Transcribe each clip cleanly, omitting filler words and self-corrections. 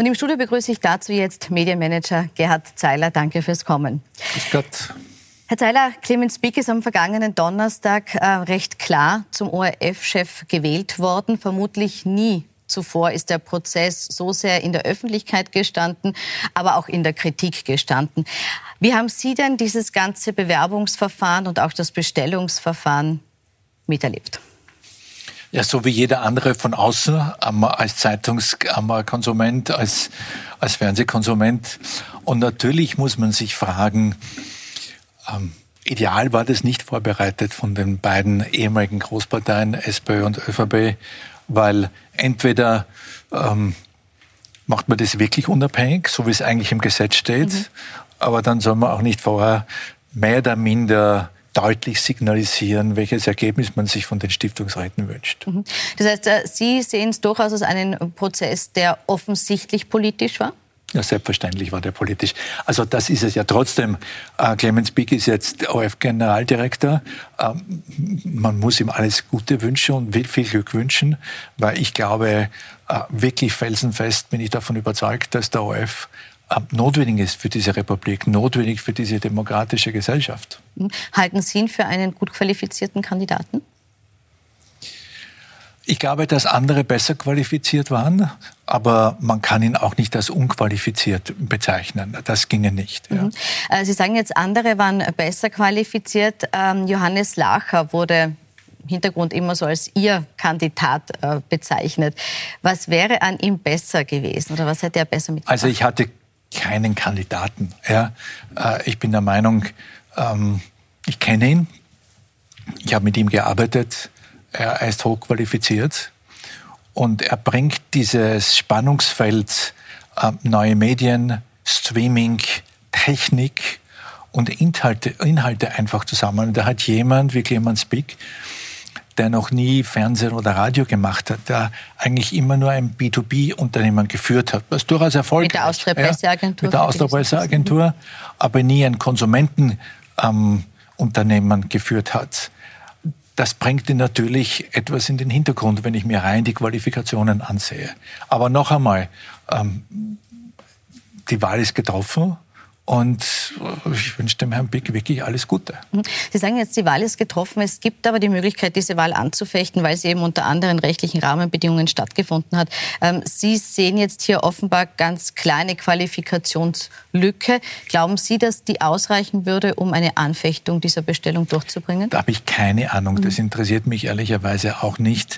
Und im Studio begrüße ich dazu jetzt Medienmanager Gerhard Zeiler. Danke fürs Kommen. Grüß Gott. Herr Zeiler, Clemens Pick ist am vergangenen Donnerstag recht klar zum ORF-Chef gewählt worden. Vermutlich nie zuvor ist der Prozess so sehr in der Öffentlichkeit gestanden, aber auch in der Kritik gestanden. Wie haben Sie denn dieses ganze Bewerbungsverfahren und auch das Bestellungsverfahren miterlebt? Ja, so wie jeder andere von außen, als Zeitungskonsument, als Fernsehkonsument. Und natürlich muss man sich fragen, ideal war das nicht vorbereitet von den beiden ehemaligen Großparteien, SPÖ und ÖVP, weil entweder macht man das wirklich unabhängig, so wie es eigentlich im Gesetz steht, aber dann soll man auch nicht vorher mehr oder minder deutlich signalisieren, welches Ergebnis man sich von den Stiftungsräten wünscht. Das heißt, Sie sehen es durchaus als einen Prozess, der offensichtlich politisch war? Ja, selbstverständlich war der politisch. Also das ist es ja trotzdem. Clemens Pick ist jetzt ORF-Generaldirektor. Man muss ihm alles Gute wünschen und viel Glück wünschen, weil ich glaube, wirklich felsenfest bin ich davon überzeugt, dass der ORF notwendig ist für diese Republik, notwendig für diese demokratische Gesellschaft. Halten Sie ihn für einen gut qualifizierten Kandidaten? Ich glaube, dass andere besser qualifiziert waren, aber man kann ihn auch nicht als unqualifiziert bezeichnen. Das ginge nicht. Ja. Sie sagen jetzt, andere waren besser qualifiziert. Johannes Lacher wurde im Hintergrund immer so als Ihr Kandidat bezeichnet. Was wäre an ihm besser gewesen oder was hätte er besser mitgebracht? Also ich hatte keinen Kandidaten. Ja. Ich bin der Meinung, ich kenne ihn, ich habe mit ihm gearbeitet. Er ist hochqualifiziert und er bringt dieses Spannungsfeld neue Medien, Streaming, Technik und Inhalte einfach zusammen. Und da hat jemand wie Clemens Pick, der noch nie Fernsehen oder Radio gemacht hat, der eigentlich immer nur ein B2B-Unternehmen geführt hat, was durchaus erfolgreich mit der Austria-Presseagentur. Mit der Austria-Presseagentur, aber nie ein Konsumentenunternehmen geführt hat. Das bringt ihn natürlich etwas in den Hintergrund, wenn ich mir rein die Qualifikationen ansehe. Aber noch einmal, die Wahl ist getroffen und ich wünsche dem Herrn Pick wirklich alles Gute. Sie sagen jetzt, die Wahl ist getroffen. Es gibt aber die Möglichkeit, diese Wahl anzufechten, weil sie eben unter anderen rechtlichen Rahmenbedingungen stattgefunden hat. Sie sehen jetzt hier offenbar ganz kleine Qualifikationslücke. Glauben Sie, dass die ausreichen würde, um eine Anfechtung dieser Bestellung durchzubringen? Da habe ich keine Ahnung. Das interessiert mich ehrlicherweise auch nicht.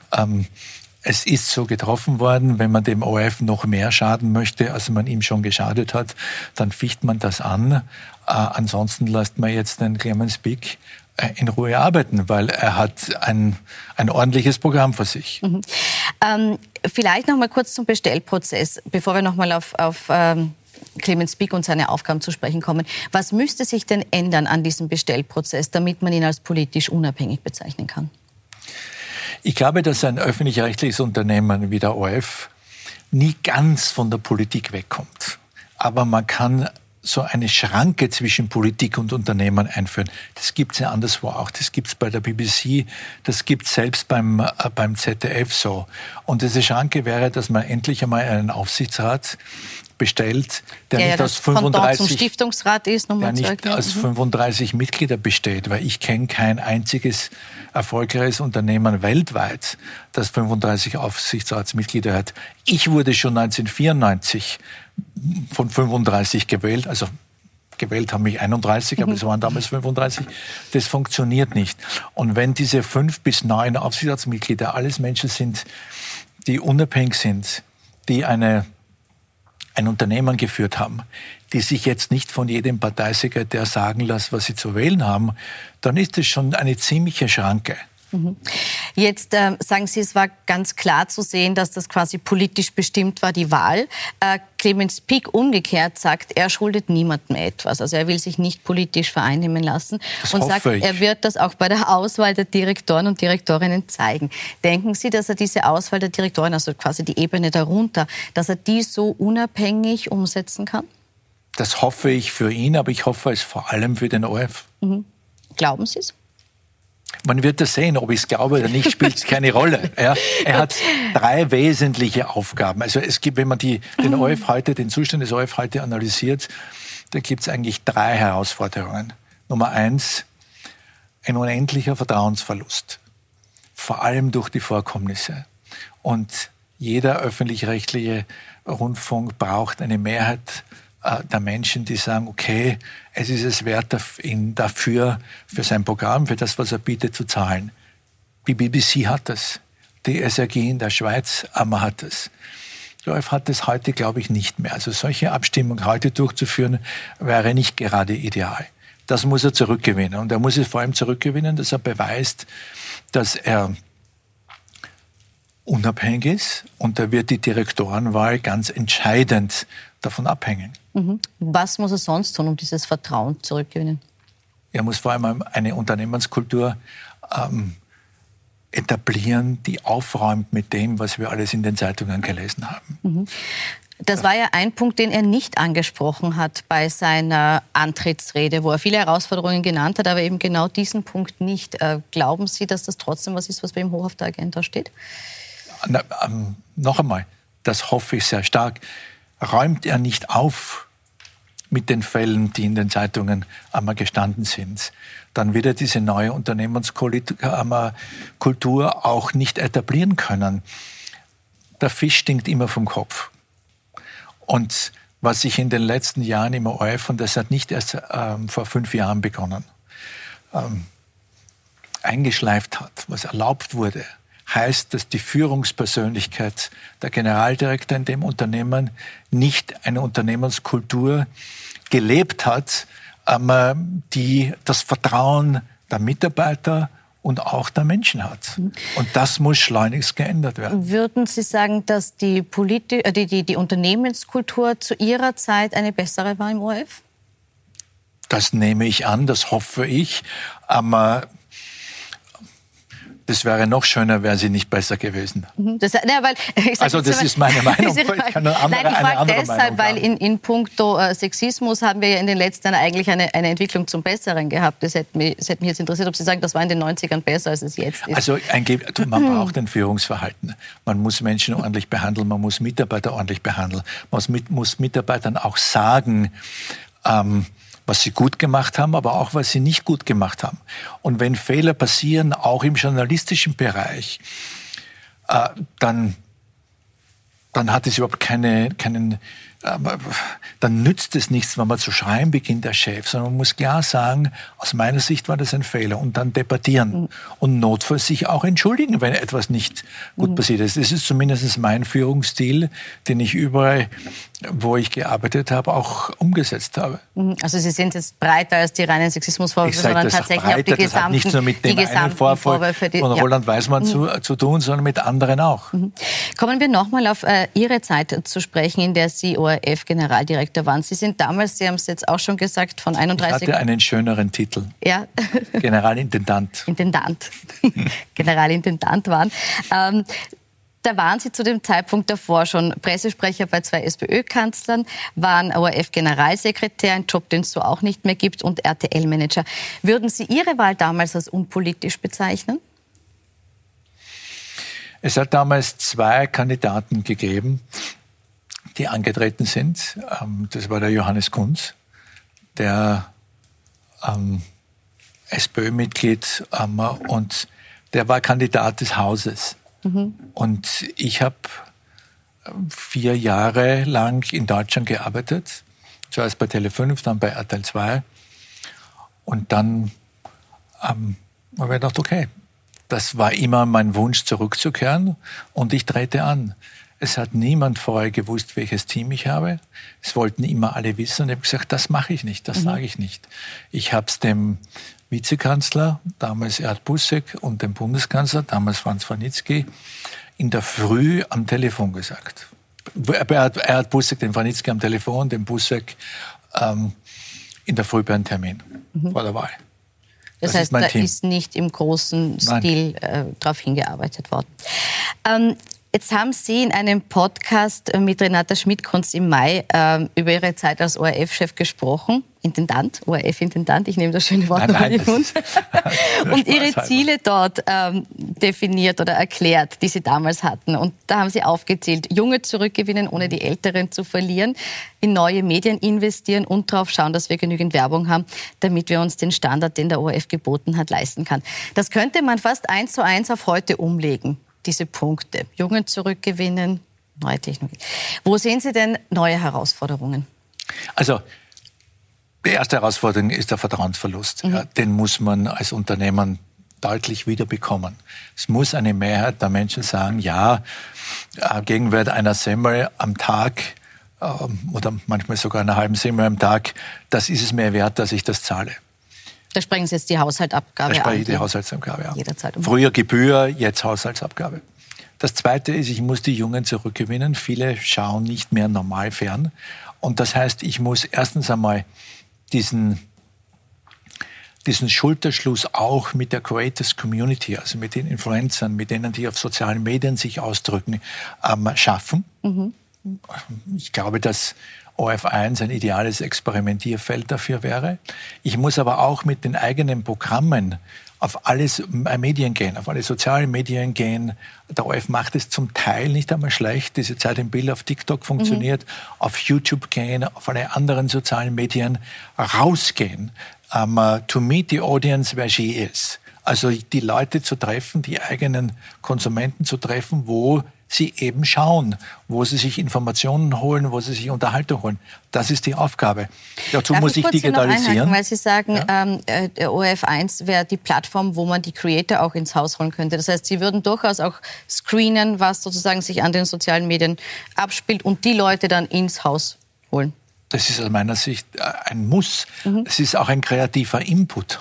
Es ist so getroffen worden, wenn man dem ORF noch mehr schaden möchte, als man ihm schon geschadet hat, dann ficht man das an. Ansonsten lässt man jetzt den Clemens Pick in Ruhe arbeiten, weil er hat ein ordentliches Programm vor sich. Vielleicht noch mal kurz zum Bestellprozess, bevor wir noch mal auf Clemens Pick und seine Aufgaben zu sprechen kommen. Was müsste sich denn ändern an diesem Bestellprozess, damit man ihn als politisch unabhängig bezeichnen kann? Ich glaube, dass ein öffentlich-rechtliches Unternehmen wie der ORF nie ganz von der Politik wegkommt. Aber man kann so eine Schranke zwischen Politik und Unternehmen einführen. Das gibt es ja anderswo auch. Das gibt es bei der BBC, das gibt es selbst beim ZDF so. Und diese Schranke wäre, dass man endlich einmal einen Aufsichtsrat bestellt, der nicht aus 35 zum Stiftungsrat ist, der nicht aus 35 Mitglieder besteht, weil ich kenne kein einziges erfolgreiches Unternehmen weltweit, das 35 Aufsichtsratsmitglieder hat. Ich wurde schon 1994 von 35 gewählt, also gewählt haben mich 31, aber es waren damals 35. Das funktioniert nicht. Und wenn diese 5 bis 9 Aufsichtsratsmitglieder alles Menschen sind, die unabhängig sind, die ein Unternehmen geführt haben, die sich jetzt nicht von jedem Parteisekretär sagen lassen, was sie zu wählen haben, dann ist das schon eine ziemliche Schranke. Jetzt sagen Sie, es war ganz klar zu sehen, dass das quasi politisch bestimmt war, die Wahl. Clemens Pick umgekehrt sagt, er schuldet niemandem etwas. Also er will sich nicht politisch vereinnehmen lassen und sagt, er wird das auch bei der Auswahl der Direktoren und Direktorinnen zeigen. Denken Sie, dass er diese Auswahl der Direktoren, also quasi die Ebene darunter, dass er die so unabhängig umsetzen kann? Das hoffe ich für ihn, aber ich hoffe es vor allem für den ORF. Glauben Sie es? Man wird das sehen, ob ich es glaube oder nicht, spielt keine Rolle. Ja, er hat 3 wesentliche Aufgaben. Also es gibt, wenn man den Zustand des ORF heute analysiert, da gibt es eigentlich 3 Herausforderungen. Nummer 1, ein unendlicher Vertrauensverlust. Vor allem durch die Vorkommnisse. Und jeder öffentlich-rechtliche Rundfunk braucht eine Mehrheit der Menschen, die sagen, okay, es ist es wert, ihn dafür, für sein Programm, für das, was er bietet, zu zahlen. Die BBC hat das. Die SRG in der Schweiz hat das. Der ORF hat das heute, glaube ich, nicht mehr. Also solche Abstimmungen heute durchzuführen, wäre nicht gerade ideal. Das muss er zurückgewinnen. Und er muss es vor allem zurückgewinnen, dass er beweist, dass er unabhängig ist. Und da wird die Direktorenwahl ganz entscheidend davon abhängen. Was muss er sonst tun, um dieses Vertrauen zurückzugewinnen? Er muss vor allem eine Unternehmenskultur etablieren, die aufräumt mit dem, was wir alles in den Zeitungen gelesen haben. Das war ja ein Punkt, den er nicht angesprochen hat bei seiner Antrittsrede, wo er viele Herausforderungen genannt hat, aber eben genau diesen Punkt nicht. Glauben Sie, dass das trotzdem was ist, was bei ihm hoch auf der Agenda steht? Noch einmal, das hoffe ich sehr stark. Räumt er nicht auf mit den Fällen, die in den Zeitungen einmal gestanden sind, dann wird er diese neue Unternehmenskultur auch nicht etablieren können. Der Fisch stinkt immer vom Kopf. Und was sich in den letzten Jahren im ORF, und das hat nicht erst vor 5 Jahren begonnen, eingeschleift hat, was erlaubt wurde, heißt, dass die Führungspersönlichkeit, der Generaldirektor in dem Unternehmen, nicht eine Unternehmenskultur gelebt hat, die das Vertrauen der Mitarbeiter und auch der Menschen hat. Und das muss schleunigst geändert werden. Würden Sie sagen, dass die Unternehmenskultur zu Ihrer Zeit eine bessere war im ORF? Das nehme ich an, das hoffe ich. Das wäre noch schöner, wäre sie nicht besser gewesen. Das ist meine Meinung. Ich kann eine andere deshalb, weil in puncto Sexismus haben wir ja in den letzten Jahren eigentlich eine Entwicklung zum Besseren gehabt. Das hätte mich jetzt interessiert, ob Sie sagen, das war in den 90ern besser, als es jetzt ist. Also man braucht ein Führungsverhalten. Man muss Menschen ordentlich behandeln, man muss Mitarbeiter ordentlich behandeln. Man muss Mitarbeitern auch sagen, was sie gut gemacht haben, aber auch, was sie nicht gut gemacht haben. Und wenn Fehler passieren, auch im journalistischen Bereich, dann hat es überhaupt dann nützt es nichts, wenn man zu schreien beginnt, der Chef, sondern man muss klar sagen, aus meiner Sicht war das ein Fehler und dann debattieren und notfalls sich auch entschuldigen, wenn etwas nicht gut passiert ist. Das ist zumindest mein Führungsstil, den ich überall, wo ich gearbeitet habe, auch umgesetzt habe. Also Sie sind jetzt breiter als die reinen Sexismusvorwürfe, sondern tatsächlich breiter, auch die gesamten, das hat nicht nur mit dem einen Vorwurf von Roland Weismann zu tun, sondern mit anderen auch. Kommen wir nochmal auf Ihre Zeit zu sprechen, in der Sie ORF-Generaldirektor waren. Sie sind damals, Sie haben es jetzt auch schon gesagt, von 31... Ich hatte einen schöneren Titel. Ja. Generalintendant. Generalintendant waren. Da waren Sie zu dem Zeitpunkt davor schon Pressesprecher bei 2 SPÖ-Kanzlern, waren ORF-Generalsekretär, ein Job, den es so auch nicht mehr gibt, und RTL-Manager. Würden Sie Ihre Wahl damals als unpolitisch bezeichnen? Es hat damals 2 Kandidaten gegeben, die angetreten sind. Das war der Johannes Kunz, der SPÖ-Mitglied, und der war Kandidat des Hauses. Und ich habe 4 Jahre lang in Deutschland gearbeitet, zuerst bei Tele5, dann bei RTL 2. Und dann habe ich gedacht, okay, das war immer mein Wunsch, zurückzukehren, und ich trete an. Es hat niemand vorher gewusst, welches Team ich habe. Es wollten immer alle wissen, und ich habe gesagt, das mache ich nicht, das sage ich nicht. Ich habe es dem Vizekanzler, damals Erhard Busseck, und dem Bundeskanzler, damals Franz Vranitzky, in der Früh am Telefon gesagt. Erhard Busseck, den Vranitzky am Telefon, den Busseck in der Früh bei einem Termin vor der Wahl. Das heißt, da ist nicht im großen Stil darauf hingearbeitet worden. Jetzt haben Sie in einem Podcast mit Renata Schmidt-Kunz im Mai über Ihre Zeit als ORF-Chef gesprochen. ORF-Intendant, ich nehme das schöne Wort noch in den Mund. Und Ihre Ziele dort definiert oder erklärt, die Sie damals hatten. Und da haben Sie aufgezählt, Junge zurückgewinnen, ohne die Älteren zu verlieren, in neue Medien investieren und darauf schauen, dass wir genügend Werbung haben, damit wir uns den Standard, den der ORF geboten hat, leisten kann. Das könnte man fast 1:1 auf heute umlegen, diese Punkte. Jungen zurückgewinnen, neue Technologie. Wo sehen Sie denn neue Herausforderungen? Also, die erste Herausforderung ist der Vertrauensverlust. Ja, den muss man als Unternehmen deutlich wiederbekommen. Es muss eine Mehrheit der Menschen sagen, ja, Gegenwert einer Semmel am Tag oder manchmal sogar einer halben Semmel am Tag, das ist es mir wert, dass ich das zahle. Da sprechen Sie jetzt die Haushaltsabgabe an. Da spreche ich die Haushaltsabgabe an. Jederzeit. Früher Gebühr, jetzt Haushaltsabgabe. Das Zweite ist, ich muss die Jungen zurückgewinnen. Viele schauen nicht mehr normal fern. Und das heißt, ich muss erstens einmal diesen Schulterschluss auch mit der Creators Community, also mit den Influencern, mit denen, die auf sozialen Medien sich ausdrücken, schaffen. Ich glaube, dass ORF1 ein ideales Experimentierfeld dafür wäre. Ich muss aber auch mit den eigenen Programmen auf alles Medien gehen, auf alle sozialen Medien gehen. Der ORF macht es zum Teil nicht einmal schlecht. Diese Zeit im Bild auf TikTok funktioniert. Auf YouTube gehen, auf alle anderen sozialen Medien rausgehen. To meet the audience where she is. Also die Leute zu treffen, die eigenen Konsumenten zu treffen, wo sie eben schauen, wo sie sich Informationen holen, wo sie sich Unterhaltung holen. Das ist die Aufgabe. Dazu muss ich digitalisieren. Weil Sie sagen, der ORF1 wäre die Plattform, wo man die Creator auch ins Haus holen könnte. Das heißt, Sie würden durchaus auch screenen, was sozusagen sich an den sozialen Medien abspielt und die Leute dann ins Haus holen. Das ist aus meiner Sicht ein Muss. Es ist auch ein kreativer Input.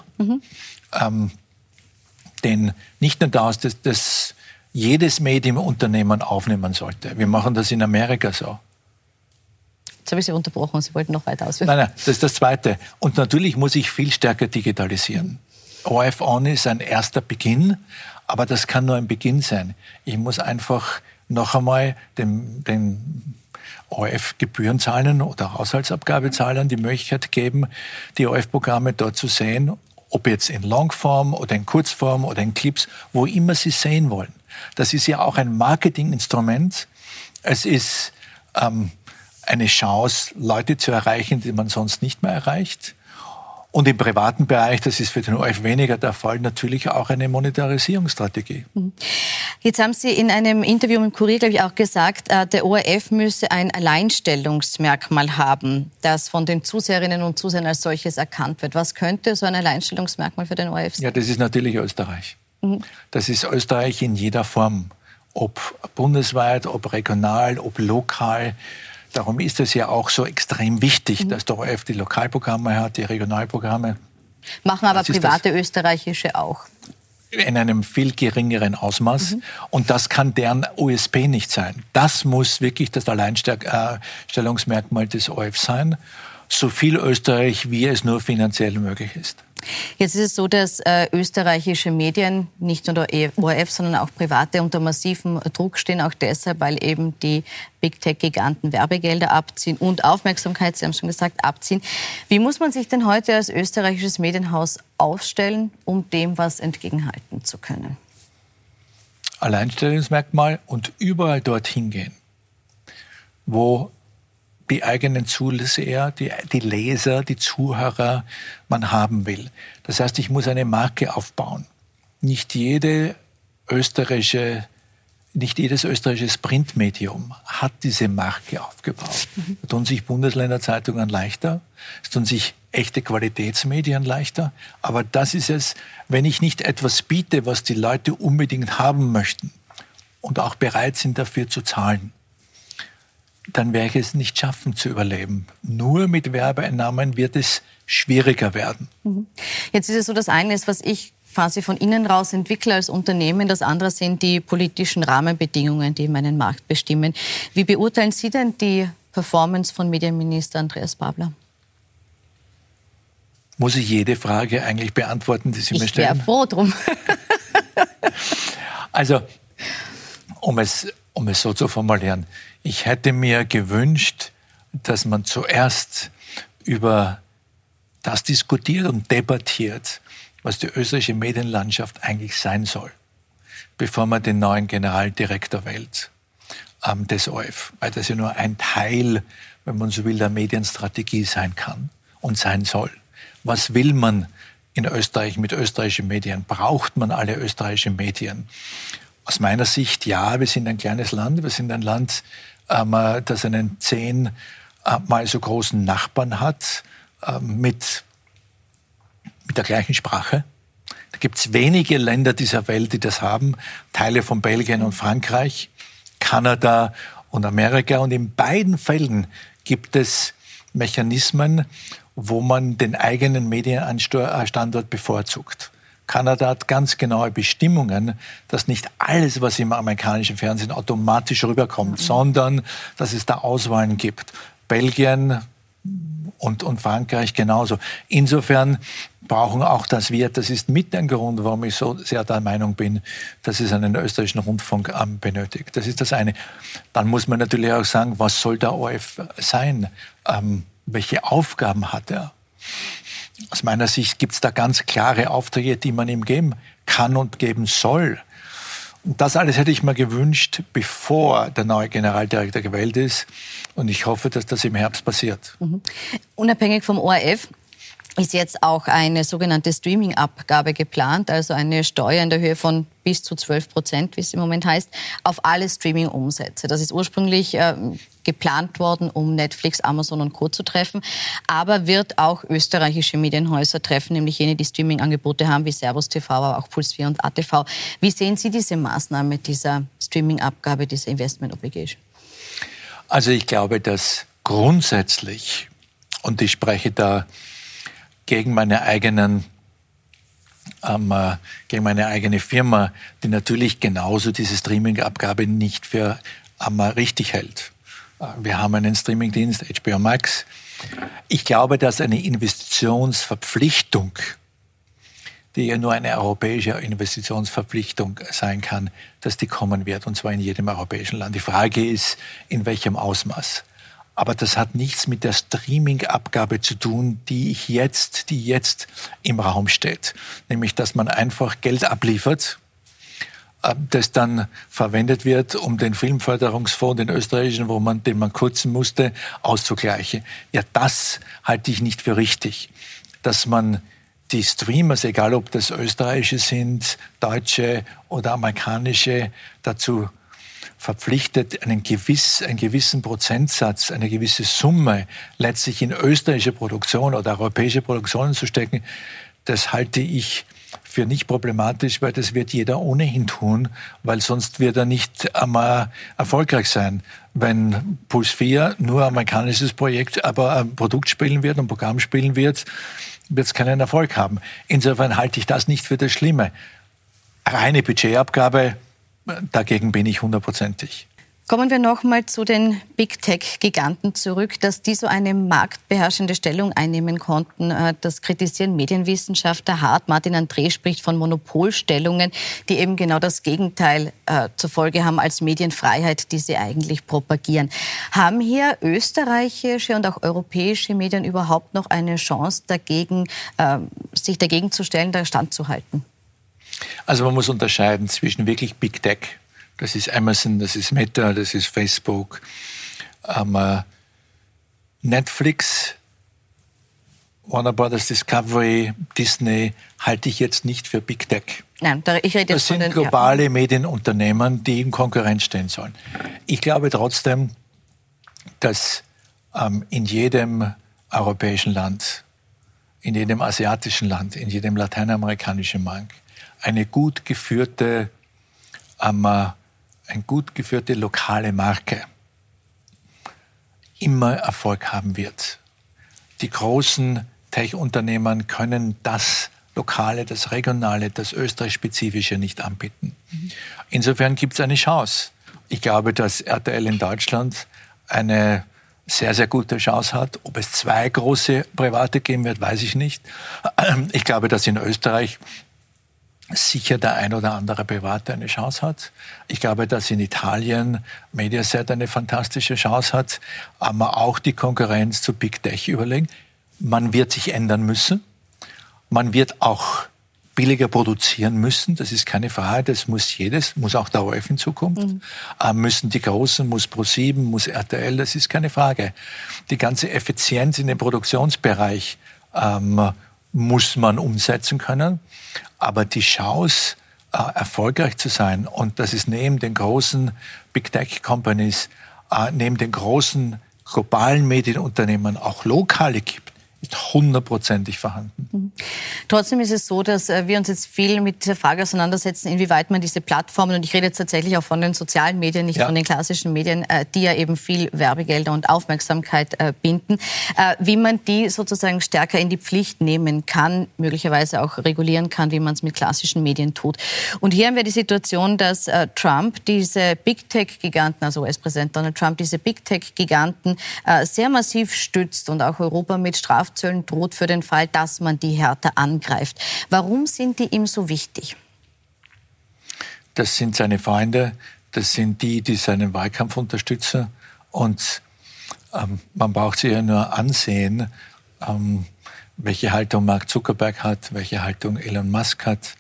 Denn nicht nur das, dass jedes Medienunternehmen aufnehmen sollte. Wir machen das in Amerika so. Jetzt habe ich Sie unterbrochen, Sie wollten noch weiter ausführen. Nein, das ist das Zweite. Und natürlich muss ich viel stärker digitalisieren. ORF On ist ein erster Beginn, aber das kann nur ein Beginn sein. Ich muss einfach noch einmal den ORF-Gebührenzahlern oder Haushaltsabgabezahlern die Möglichkeit geben, die ORF-Programme dort zu sehen, ob jetzt in Longform oder in Kurzform oder in Clips, wo immer sie sehen wollen. Das ist ja auch ein Marketinginstrument. Es ist eine Chance, Leute zu erreichen, die man sonst nicht mehr erreicht. Und im privaten Bereich, das ist für den ORF weniger der Fall, natürlich auch eine Monetarisierungsstrategie. Jetzt haben Sie in einem Interview mit Kurier, glaube ich, auch gesagt, der ORF müsse ein Alleinstellungsmerkmal haben, das von den Zuseherinnen und Zusehern als solches erkannt wird. Was könnte so ein Alleinstellungsmerkmal für den ORF sein? Ja, das ist natürlich Österreich. Das ist Österreich in jeder Form. Ob bundesweit, ob regional, ob lokal. Darum ist es ja auch so extrem wichtig, dass der ORF die Lokalprogramme hat, die Regionalprogramme. Machen aber private österreichische auch. In einem viel geringeren Ausmaß. Und das kann deren USP nicht sein. Das muss wirklich das Alleinstellungsmerkmal des ORF sein. So viel Österreich, wie es nur finanziell möglich ist. Jetzt ist es so, dass österreichische Medien, nicht nur der ORF, sondern auch private, unter massivem Druck stehen. Auch deshalb, weil eben die Big-Tech-Giganten Werbegelder abziehen und Aufmerksamkeit, Sie haben es schon gesagt, abziehen. Wie muss man sich denn heute als österreichisches Medienhaus aufstellen, um dem was entgegenhalten zu können? Alleinstellungsmerkmal und überall dorthin gehen, wo die eigenen Zuseher, die Leser, die Zuhörer man haben will. Das heißt, ich muss eine Marke aufbauen. Nicht jedes österreichische Printmedium hat diese Marke aufgebaut. Da tun sich Bundesländerzeitungen leichter, es tun sich echte Qualitätsmedien leichter. Aber das ist es, wenn ich nicht etwas biete, was die Leute unbedingt haben möchten und auch bereit sind, dafür zu zahlen, dann werde ich es nicht schaffen zu überleben. Nur mit Werbeeinnahmen wird es schwieriger werden. Jetzt ist es so, das eine ist, was ich quasi von innen raus entwickle als Unternehmen. Das andere sind die politischen Rahmenbedingungen, die meinen Markt bestimmen. Wie beurteilen Sie denn die Performance von Medienminister Andreas Babler? Muss ich jede Frage eigentlich beantworten, die Sie mir stellen? Ich wäre froh drum. Also, um es um es so zu formulieren. Ich hätte mir gewünscht, dass man zuerst über das diskutiert und debattiert, was die österreichische Medienlandschaft eigentlich sein soll, bevor man den neuen Generaldirektor wählt des ORF. Weil das ja nur ein Teil, wenn man so will, der Medienstrategie sein kann und sein soll. Was will man in Österreich mit österreichischen Medien? Braucht man alle österreichischen Medien? Aus meiner Sicht, ja, wir sind ein kleines Land. Wir sind ein Land, das einen 10-mal so großen Nachbarn hat, mit der gleichen Sprache. Da gibt es wenige Länder dieser Welt, die das haben. Teile von Belgien und Frankreich, Kanada und Amerika. Und in beiden Fällen gibt es Mechanismen, wo man den eigenen Medienstandort bevorzugt. Kanada hat ganz genaue Bestimmungen, dass nicht alles, was im amerikanischen Fernsehen automatisch rüberkommt, sondern dass es da Auswahlen gibt. Belgien und Frankreich genauso. Insofern brauchen auch das wir. Das ist mit ein Grund, warum ich so sehr der Meinung bin, dass es einen österreichischen Rundfunk benötigt. Das ist das eine. Dann muss man natürlich auch sagen, was soll der ORF sein? Welche Aufgaben hat er? Aus meiner Sicht gibt es da ganz klare Aufträge, die man ihm geben kann und geben soll. Und das alles hätte ich mir gewünscht, bevor der neue Generaldirektor gewählt ist. Und ich hoffe, dass das im Herbst passiert. Unabhängig vom ORF ist jetzt auch eine sogenannte Streaming-Abgabe geplant, also eine Steuer in der Höhe von bis zu 12%, wie es im Moment heißt, auf alle Streaming-Umsätze. Das ist ursprünglich geplant worden, um Netflix, Amazon und Co. zu treffen, aber wird auch österreichische Medienhäuser treffen, nämlich jene, die Streaming-Angebote haben, wie Servus TV, aber auch Puls 4 und ATV. Wie sehen Sie diese Maßnahme, dieser Streaming-Abgabe, dieser Investment Obligation? Also ich glaube, dass grundsätzlich, und ich spreche da gegen meine eigene Firma, die natürlich genauso diese Streaming-Abgabe nicht für richtig hält. Wir haben einen Streamingdienst, HBO Max. Ich glaube, dass eine Investitionsverpflichtung, die ja nur eine europäische Investitionsverpflichtung sein kann, dass die kommen wird, und zwar in jedem europäischen Land. Die Frage ist, in welchem Ausmaß. Aber das hat nichts mit der Streaming-Abgabe zu tun, die jetzt im Raum steht. Nämlich, dass man einfach Geld abliefert, das dann verwendet wird, um den Filmförderungsfonds, den österreichischen, den man kürzen musste, auszugleichen. Ja, das halte ich nicht für richtig. Dass man die Streamers, egal ob das österreichische sind, deutsche oder amerikanische, dazu verpflichtet, einen gewissen Prozentsatz, eine gewisse Summe letztlich in österreichische Produktion oder europäische Produktionen zu stecken, das halte ich für nicht problematisch, weil das wird jeder ohnehin tun, weil sonst wird er nicht einmal erfolgreich sein. Wenn Puls 4 nur amerikanisches Produkt spielen wird und Programm spielen wird, wird es keinen Erfolg haben. Insofern halte ich das nicht für das Schlimme. Reine Budgetabgabe, dagegen bin ich 100%. Kommen wir nochmal zu den Big Tech-Giganten zurück, dass die so eine marktbeherrschende Stellung einnehmen konnten. Das kritisieren Medienwissenschaftler hart. Martin André spricht von Monopolstellungen, die eben genau das Gegenteil zur Folge haben als Medienfreiheit, die sie eigentlich propagieren. Haben hier österreichische und auch europäische Medien überhaupt noch eine Chance, sich dagegen zu stellen, da standzuhalten? Also man muss unterscheiden zwischen wirklich Big Tech. Das ist Amazon, das ist Meta, das ist Facebook. Netflix, Warner Brothers Discovery, Disney halte ich jetzt nicht für Big Tech. Nein, ich rede jetzt von den globale Medienunternehmen, die in Konkurrenz stehen sollen. Ich glaube trotzdem, dass in jedem europäischen Land, in jedem asiatischen Land, in jedem lateinamerikanischen Land eine gut geführte lokale Marke immer Erfolg haben wird. Die großen Tech-Unternehmen können das Lokale, das Regionale, das Österreich-Spezifische nicht anbieten. Insofern gibt es eine Chance. Ich glaube, dass RTL in Deutschland eine sehr, sehr gute Chance hat. Ob es 2 große Private geben wird, weiß ich nicht. Ich glaube, dass in Österreich sicher der ein oder andere Private eine Chance hat. Ich glaube, dass in Italien Mediaset eine fantastische Chance hat, aber auch die Konkurrenz zu Big Tech überlegen. Man wird sich ändern müssen. Man wird auch billiger produzieren müssen. Das ist keine Frage. Das muss jedes, muss auch der ORF in Zukunft. Müssen die Großen, muss ProSieben, muss RTL, das ist keine Frage. Die ganze Effizienz in dem Produktionsbereich muss man umsetzen können. Aber die Chance, erfolgreich zu sein, und das ist neben den großen Big Tech Companies, neben den großen globalen Medienunternehmen auch lokale gibt, ist hundertprozentig vorhanden. Trotzdem ist es so, dass wir uns jetzt viel mit dieser Frage auseinandersetzen, inwieweit man diese Plattformen, und ich rede jetzt tatsächlich auch von den sozialen Medien, nicht von den klassischen Medien, die ja eben viel Werbegelder und Aufmerksamkeit binden, wie man die sozusagen stärker in die Pflicht nehmen kann, möglicherweise auch regulieren kann, wie man es mit klassischen Medien tut. Und hier haben wir die Situation, dass Trump diese Big Tech-Giganten, also US-Präsident Donald Trump, diese Big Tech-Giganten sehr massiv stützt und auch Europa mit Strafzöllen droht für den Fall, dass man die härter angreift. Warum sind die ihm so wichtig? Das sind seine Freunde, das sind die seinen Wahlkampf unterstützen. Und man braucht sich ja nur ansehen, welche Haltung Mark Zuckerberg hat, welche Haltung Elon Musk hat.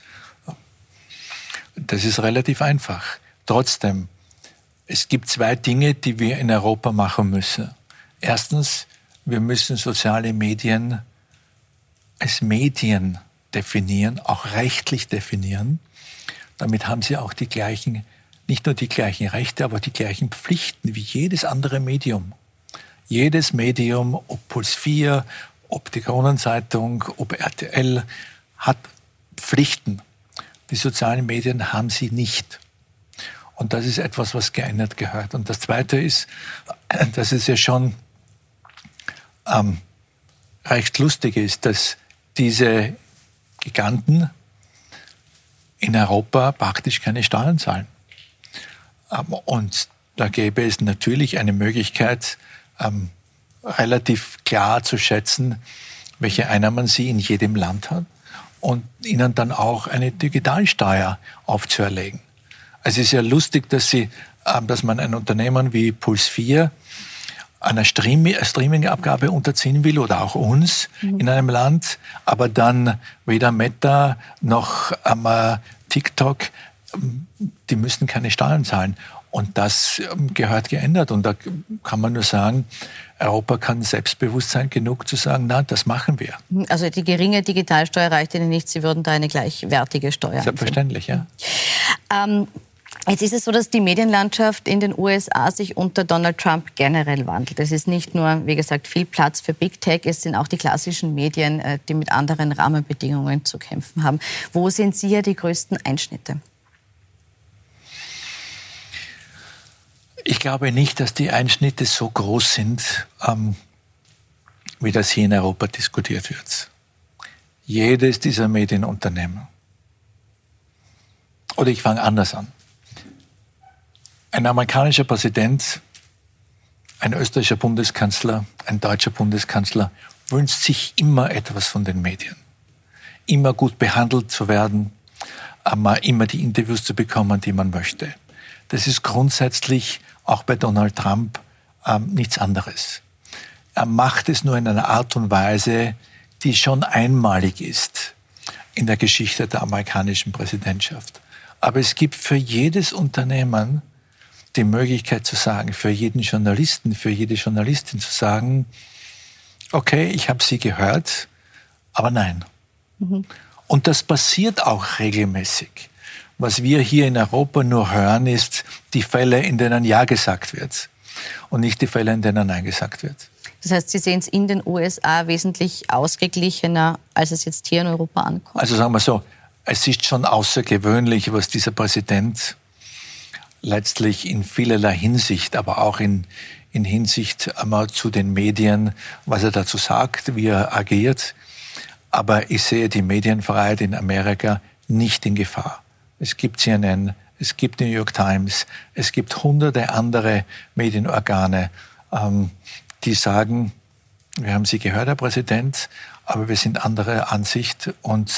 Das ist relativ einfach. Trotzdem, es gibt zwei Dinge, die wir in Europa machen müssen. Erstens, wir müssen soziale Medien als Medien definieren, auch rechtlich definieren. Damit haben sie auch die gleichen, nicht nur die gleichen Rechte, aber die gleichen Pflichten wie jedes andere Medium. Jedes Medium, ob Puls 4, ob die Kronenzeitung, ob RTL, hat Pflichten. Die sozialen Medien haben sie nicht. Und das ist etwas, was geändert gehört. Und das Zweite ist, dass es ja schon recht lustig ist, dass diese Giganten in Europa praktisch keine Steuern zahlen. Und da gäbe es natürlich eine Möglichkeit, relativ klar zu schätzen, welche Einnahmen sie in jedem Land hat und ihnen dann auch eine Digitalsteuer aufzuerlegen. Also es ist ja lustig, dass man ein Unternehmen wie Puls 4 einer Streaming-Abgabe unterziehen will oder auch uns in einem Land, aber dann weder Meta noch TikTok, die müssen keine Steuern zahlen. Und das gehört geändert. Und da kann man nur sagen, Europa kann selbstbewusst sein, genug zu sagen, na, das machen wir. Also die geringe Digitalsteuer reicht Ihnen nicht, Sie würden da eine gleichwertige Steuer selbstverständlich, ja. Jetzt ist es so, dass die Medienlandschaft in den USA sich unter Donald Trump generell wandelt. Es ist nicht nur, wie gesagt, viel Platz für Big Tech, es sind auch die klassischen Medien, die mit anderen Rahmenbedingungen zu kämpfen haben. Wo sehen Sie hier die größten Einschnitte? Ich glaube nicht, dass die Einschnitte so groß sind, wie das hier in Europa diskutiert wird. Jedes dieser Medienunternehmen. Oder ich fange anders an. Ein amerikanischer Präsident, ein österreichischer Bundeskanzler, ein deutscher Bundeskanzler wünscht sich immer etwas von den Medien. Immer gut behandelt zu werden, immer die Interviews zu bekommen, die man möchte. Das ist grundsätzlich auch bei Donald Trump nichts anderes. Er macht es nur in einer Art und Weise, die schon einmalig ist in der Geschichte der amerikanischen Präsidentschaft. Aber es gibt für jedes Unternehmen die Möglichkeit zu sagen, für jeden Journalisten, für jede Journalistin zu sagen, okay, ich habe Sie gehört, aber nein. Und das passiert auch regelmäßig. Was wir hier in Europa nur hören, ist die Fälle, in denen Ja gesagt wird und nicht die Fälle, in denen Nein gesagt wird. Das heißt, Sie sehen es in den USA wesentlich ausgeglichener, als es jetzt hier in Europa ankommt? Also sagen wir so, es ist schon außergewöhnlich, was dieser Präsident letztlich in vielerlei Hinsicht, aber auch in Hinsicht einmal zu den Medien, was er dazu sagt, wie er agiert. Aber ich sehe die Medienfreiheit in Amerika nicht in Gefahr. Es gibt CNN, es gibt New York Times, es gibt hunderte andere Medienorgane, die sagen, wir haben Sie gehört, Herr Präsident, aber wir sind anderer Ansicht und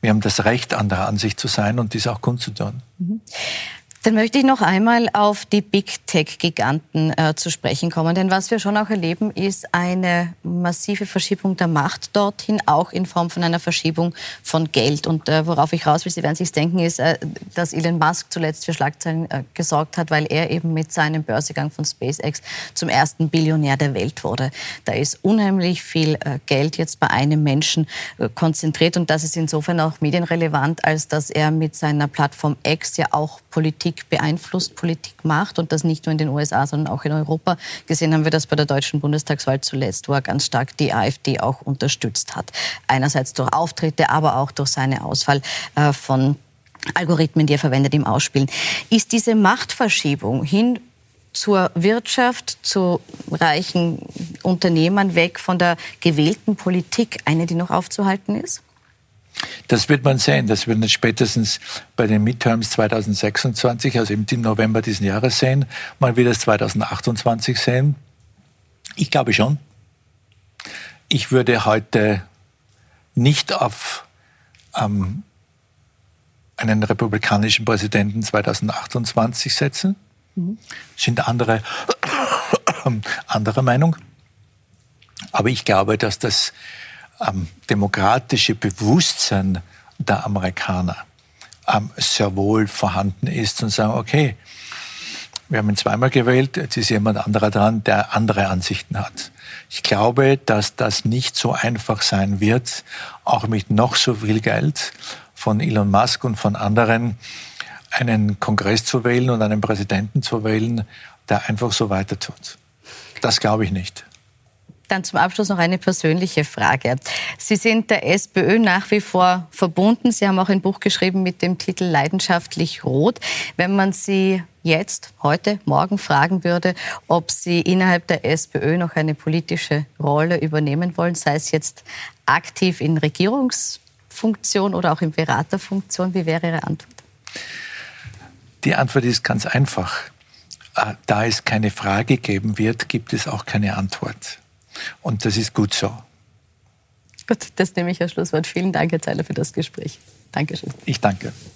Wir haben das Recht, anderer Ansicht zu sein und dies auch kundzutun. Dann möchte ich noch einmal auf die Big-Tech-Giganten zu sprechen kommen. Denn was wir schon auch erleben, ist eine massive Verschiebung der Macht dorthin, auch in Form von einer Verschiebung von Geld. Und worauf ich raus will, Sie werden sich denken, ist, dass Elon Musk zuletzt für Schlagzeilen gesorgt hat, weil er eben mit seinem Börsegang von SpaceX zum ersten Billionär der Welt wurde. Da ist unheimlich viel Geld jetzt bei einem Menschen konzentriert. Und das ist insofern auch medienrelevant, als dass er mit seiner Plattform X ja auch Politik beeinflusst, Politik macht und das nicht nur in den USA, sondern auch in Europa. Gesehen haben wir das bei der deutschen Bundestagswahl zuletzt, wo er ganz stark die AfD auch unterstützt hat. Einerseits durch Auftritte, aber auch durch seine Auswahl von Algorithmen, die er verwendet im Ausspielen. Ist diese Machtverschiebung hin zur Wirtschaft, zu reichen Unternehmern, weg von der gewählten Politik, eine, die noch aufzuhalten ist? Das wird man sehen. Das wird man spätestens bei den Midterms 2026, also im November diesen Jahres sehen. Man wird es 2028 sehen. Ich glaube schon. Ich würde heute nicht auf einen republikanischen Präsidenten 2028 setzen. Sind andere anderer Meinung. Aber ich glaube, dass das demokratische Bewusstsein der Amerikaner sehr wohl vorhanden ist und sagen, okay, wir haben ihn zweimal gewählt, jetzt ist jemand anderer dran, der andere Ansichten hat. Ich glaube, dass das nicht so einfach sein wird, auch mit noch so viel Geld von Elon Musk und von anderen, einen Kongress zu wählen und einen Präsidenten zu wählen, der einfach so weiter tut. Das glaube ich nicht. Dann zum Abschluss noch eine persönliche Frage. Sie sind der SPÖ nach wie vor verbunden. Sie haben auch ein Buch geschrieben mit dem Titel Leidenschaftlich Rot. Wenn man Sie jetzt, heute, morgen fragen würde, ob Sie innerhalb der SPÖ noch eine politische Rolle übernehmen wollen, sei es jetzt aktiv in Regierungsfunktion oder auch in Beraterfunktion, wie wäre Ihre Antwort? Die Antwort ist ganz einfach. Da es keine Frage geben wird, gibt es auch keine Antwort. Und das ist gut so. Gut, das nehme ich als Schlusswort. Vielen Dank, Herr Zeiller, für das Gespräch. Dankeschön. Ich danke.